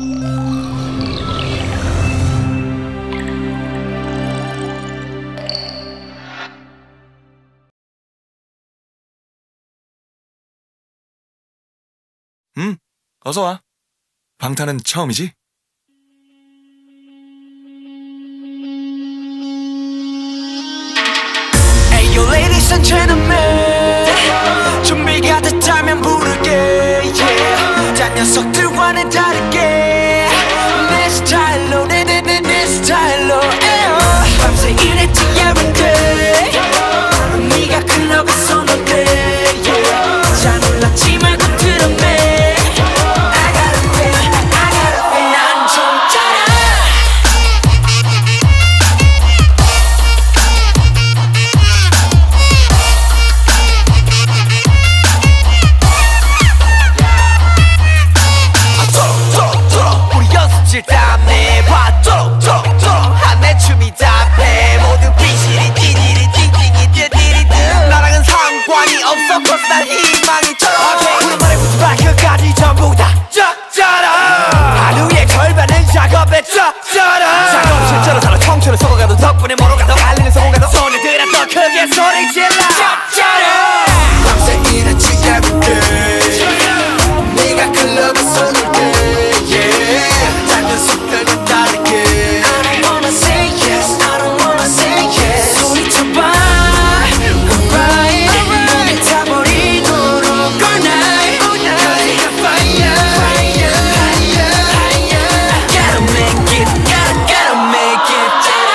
어서와. 방탄은 처음이지? Ayo ladies and gentlemen, 준비가 됐다면 부를게 yeah. 딴 녀석들과는 다르게 내 스타일로 내 스타일로 밤새 일했지 every day 네가 클럽에서 놀래 yeah. 잘 몰랐지 말고 들었네 덕분에 멀어가도 알리는 성공가도 손을 들어 더 크게 소리 질러 밤새 일했지 everyday 네가 클럽에서 놀게 yeah. 딴 녀석들과 다르게 I don't wanna say yes I don't wanna say yes 소리쳐봐 alright 몸에 타버리도록 all night 가지가 fire fire fire fire Gotta make it gotta make it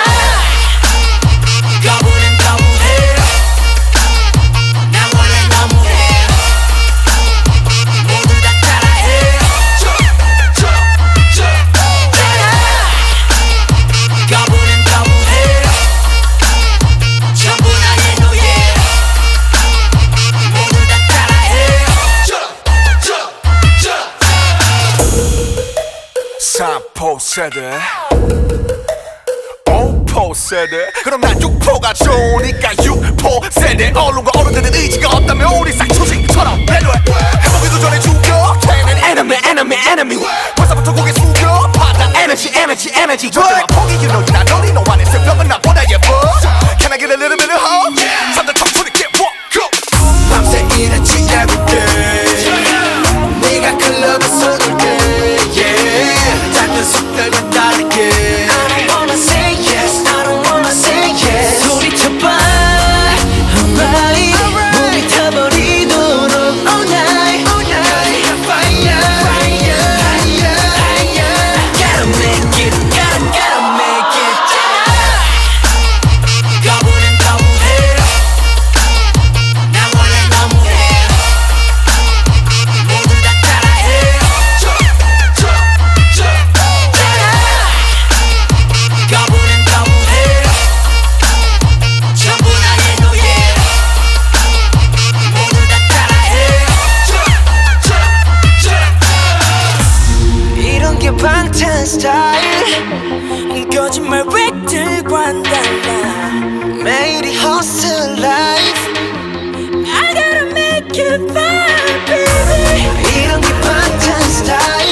세대 5포 세대 그럼 난 6포가 좋으니까 6포 세대 언론과 어른들은 의지가 없다면 우리 쌍초식처럼 배려해 해보기도 전에 죽여 걔는 enemy 벌써부터 고개 숙여 받아 energy 절대만 포기 you know you're not lonely 너 안에 새벽은 나보다 예뻐 Can I get a little bit of hope 잠들 청춘이 get walk up 밤새 일했지 everyday 네가 클럽에서 놀게 yeah. 딴 녀석들과 다르게 I don't wanna say yes I don't wanna say yes 소리쳐봐 alright 몸이 타버리도록 all night 가지가 fire fire fire fire Gotta make it gotta make it 거부는 거부해 난 원래 너무해 모두 다 따라해 거부는 거부해 전부 나의 노예 모두 다 따라해 이런 게 방탄 스타일 거짓말 획들과는 달라 매일이 hustle life I gotta make it fun baby 이런 게 방탄 스타일